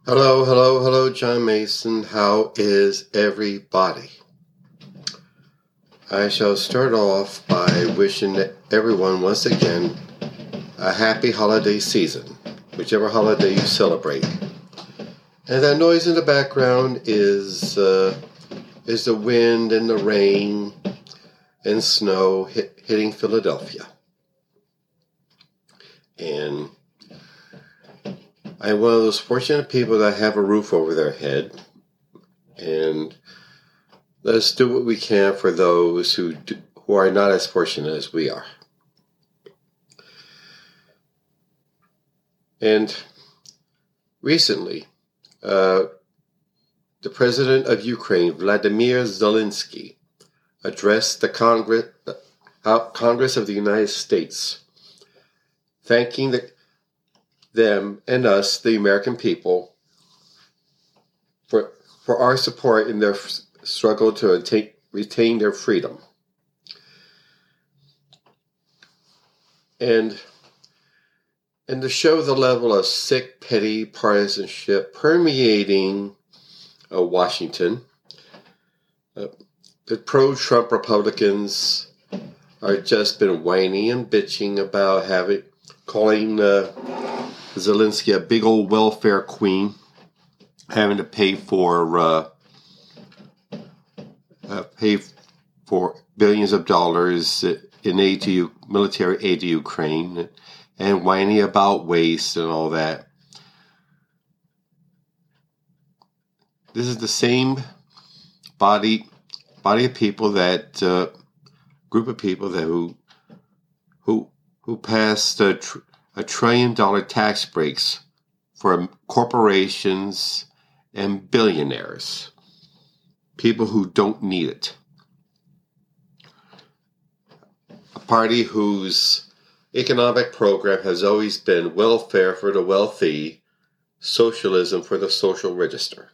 Hello, hello, hello, John Mason. How is everybody? I shall start off by wishing everyone once again a happy holiday season, whichever holiday you celebrate. And that noise in the background is the wind and the rain and snow hitting Philadelphia. And I'm one of those fortunate people that have a roof over their head, and let's do what we can for those who are not as fortunate as we are. And recently, the president of Ukraine, Vladimir Zelensky, addressed the Congress of the United States, thanking them and us, the American people, for our support in their struggle to retain their freedom. And to show the level of sick, petty partisanship permeating Washington, the pro-Trump Republicans are just been whining and bitching about calling Zelensky a big old welfare queen, having to pay for billions of dollars in military aid to Ukraine, and whining about waste and all that. This is the same body of people group of people who passed a $1 trillion tax breaks for corporations and billionaires, people who don't need it. A party whose economic program has always been welfare for the wealthy, socialism for the social register.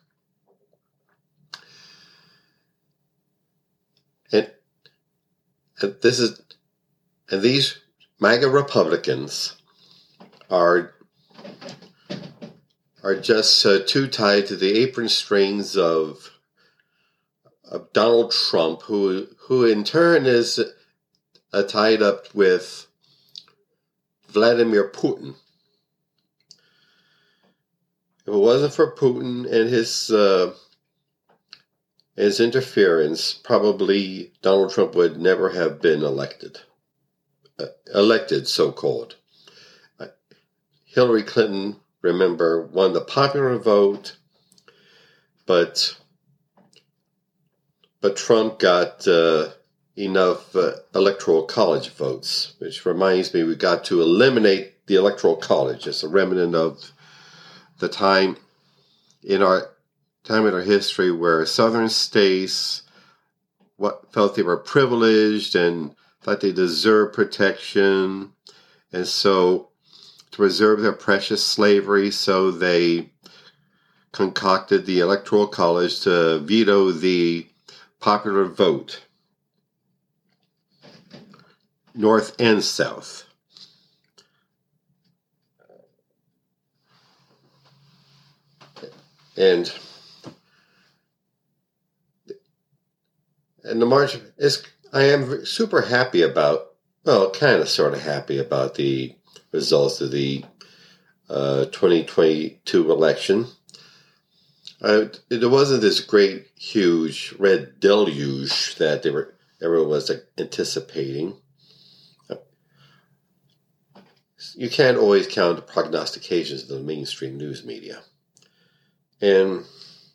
And these MAGA Republicans are just too tied to the apron strings of Donald Trump, who in turn is tied up with Vladimir Putin. If it wasn't for Putin and his interference, probably Donald Trump would never have been elected, so-called. Hillary Clinton, remember, won the popular vote, but Trump got enough electoral college votes, which reminds me we got to eliminate the electoral college. It's a remnant of the time in our history where southern states felt they were privileged and thought they deserved protection, and so to preserve their precious slavery, so they concocted the electoral college to veto the popular vote, north and south. And the march I am super happy about, kind of sort of happy about the results of the 2022 election. It wasn't this great, huge red deluge that everyone was anticipating. You can't always count the prognostications of the mainstream news media. And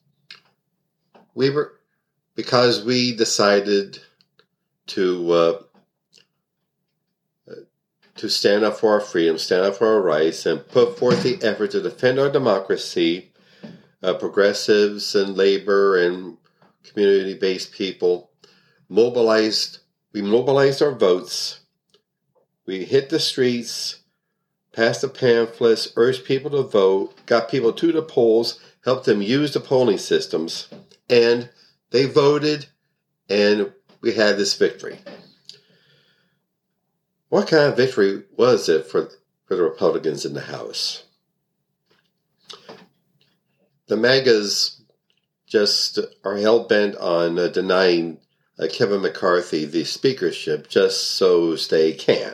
because we decided to stand up for our freedom, stand up for our rights, and put forth the effort to defend our democracy, progressives and labor and community-based people we mobilized our votes, we hit the streets, passed the pamphlets, urged people to vote, got people to the polls, helped them use the polling systems, and they voted, and we had this victory. What kind of victory was it for the Republicans in the House? the MAGAs just are hell-bent on denying Kevin McCarthy the speakership just so they can.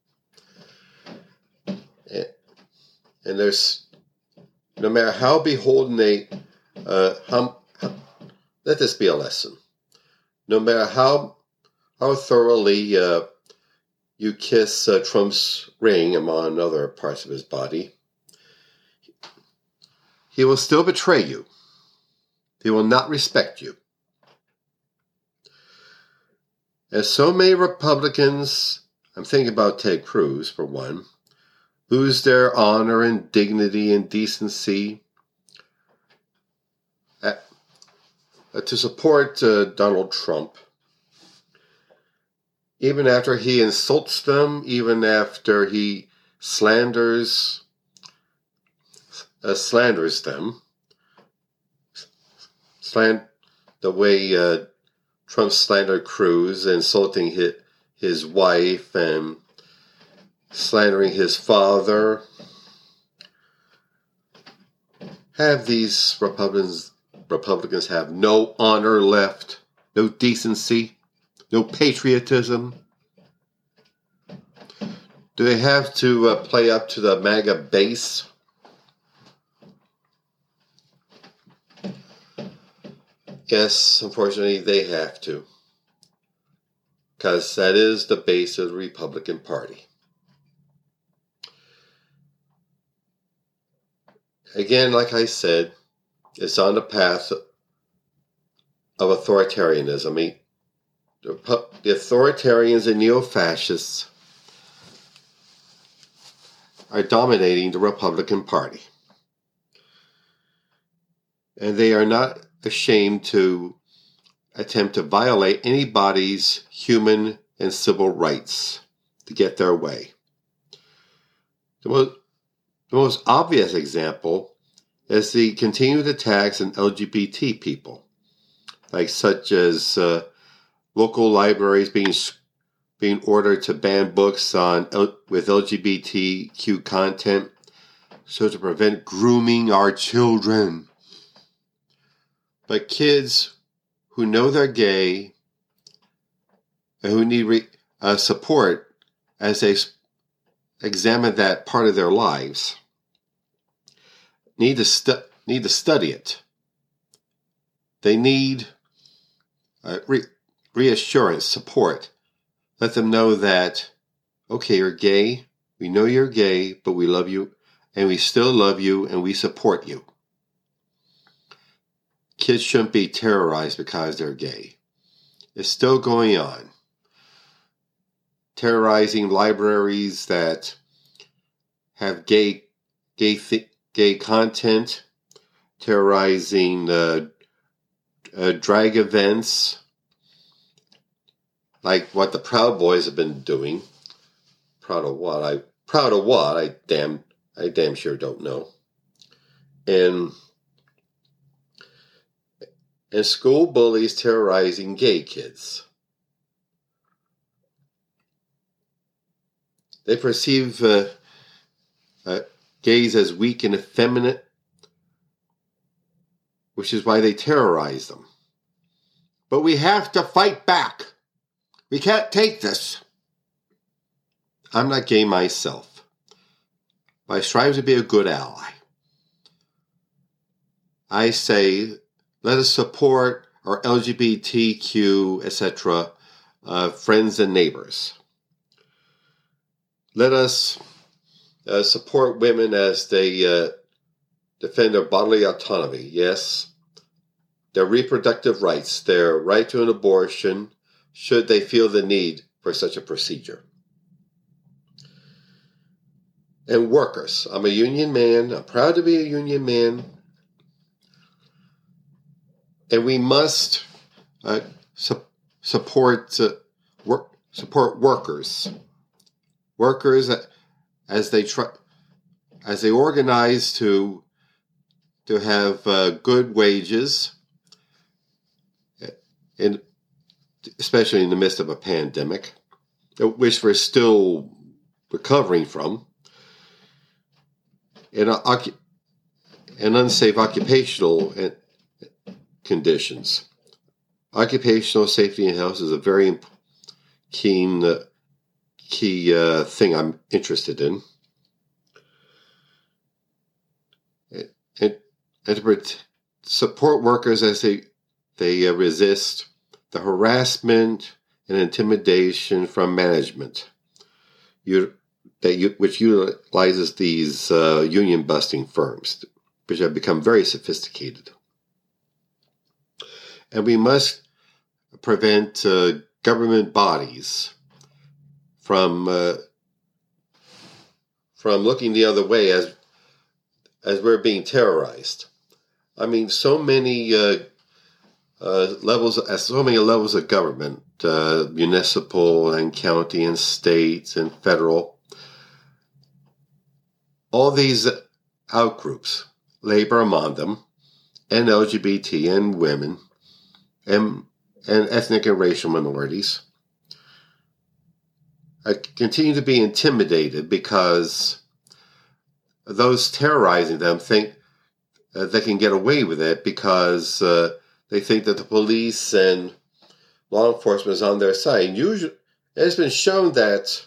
And there's, no matter how beholden they, let this be a lesson. No matter how thoroughly you kiss Trump's ring among other parts of his body, he will still betray you. He will not respect you. As so many Republicans, I'm thinking about Ted Cruz for one, lose their honor and dignity and decency to support Donald Trump, even after he insults them, even after he slanders them, the way Trump slandered Cruz, insulting his wife and slandering his father. Have these Republicans have no honor left, no decency, no patriotism? Do they have to play up to the MAGA base? Yes, unfortunately, they have to, because that is the base of the Republican Party. Again, like I said, it's on the path of authoritarianism. I mean, the authoritarians and neo-fascists are dominating the Republican Party. And they are not ashamed to attempt to violate anybody's human and civil rights to get their way. The most obvious example is the continued attacks on LGBT people, like such as local libraries being ordered to ban books with LGBTQ content so to prevent grooming our children. But kids who know they're gay and who need support as they examine that part of their lives need to study it. They need reassurance, support. Let them know that, okay, you're gay. We know you're gay, but we love you, and we still love you, and we support you. Kids shouldn't be terrorized because they're gay. It's still going on. Terrorizing libraries that have gay content, terrorizing drag events, like what the Proud Boys have been doing. Proud of what? I damn sure don't know. And school bullies terrorizing gay kids. They perceive gays as weak and effeminate, which is why they terrorize them. But we have to fight back. We can't take this. I'm not gay myself, but I strive to be a good ally. I say, let us support our LGBTQ, etc., friends and neighbors. Let us support women as they defend their bodily autonomy. Yes, their reproductive rights, their right to an abortion, should they feel the need for such a procedure. And workers. I'm a union man. I'm proud to be a union man. And we must support workers. Workers as they organize to have good wages, and especially in the midst of a pandemic, which we're still recovering from, and and unsafe occupational conditions. Occupational safety and health is a very key thing I'm interested in. And to support workers as they resist the harassment and intimidation from management, which utilizes these union-busting firms, which have become very sophisticated. And we must prevent government bodies from looking the other way as we're being terrorized. I mean, so many levels of government, municipal and county and state and federal. All these outgroups, labor among them, and LGBT and women, and ethnic and racial minorities, continue to be intimidated because those terrorizing them think they can get away with it because they think that the police and law enforcement is on their side. And usually, it's been shown that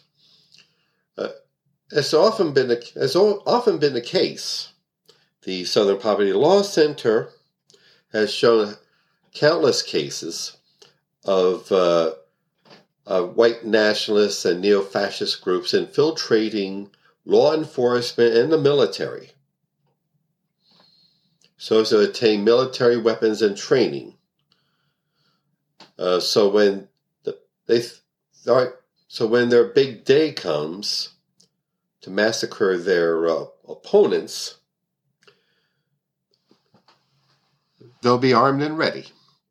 it's often been the case. The Southern Poverty Law Center has shown countless cases of white nationalists and neo-fascist groups infiltrating law enforcement and the military so as to obtain military weapons and training. So when their big day comes to massacre their opponents, they'll be armed and ready.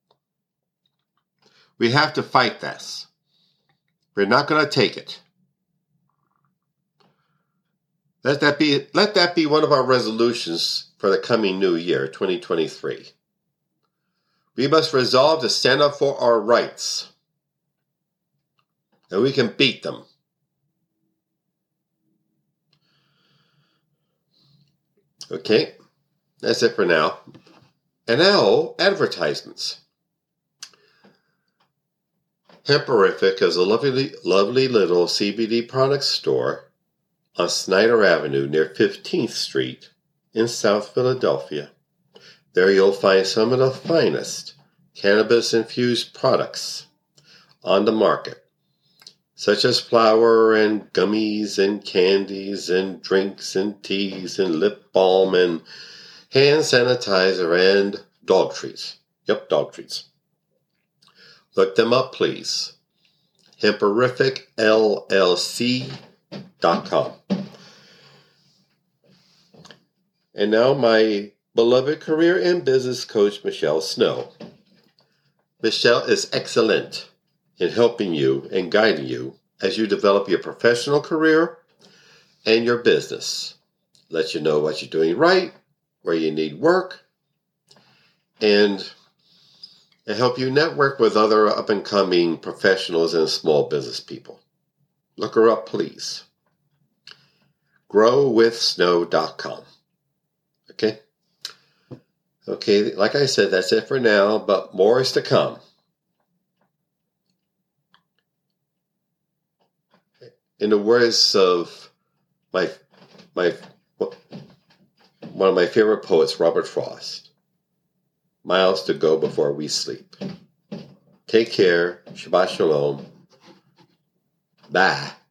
We have to fight this. We're not going to take it. Let that be one of our resolutions for the coming new year, 2023. We must resolve to stand up for our rights. And we can beat them. Okay, that's it for now. And now, advertisements. Hemperific is a lovely little CBD product store on Snyder Avenue near 15th Street in South Philadelphia. There you'll find some of the finest cannabis-infused products on the market, such as flour and gummies and candies and drinks and teas and lip balm and hand sanitizer and dog treats. Yep, dog treats. Look them up, please. HemperificLLC.com. And now my beloved career and business coach, Michelle Snow. Michelle is excellent in helping you and guiding you as you develop your professional career and your business. Let you know what you're doing right, where you need work, and help you network with other up-and-coming professionals and small business people. Look her up, please. GrowWithSnow.com. Okay, like I said, that's it for now, but more is to come. In the words of one of my favorite poets, Robert Frost, miles to go before we sleep. Take care. Shabbat Shalom. Bye.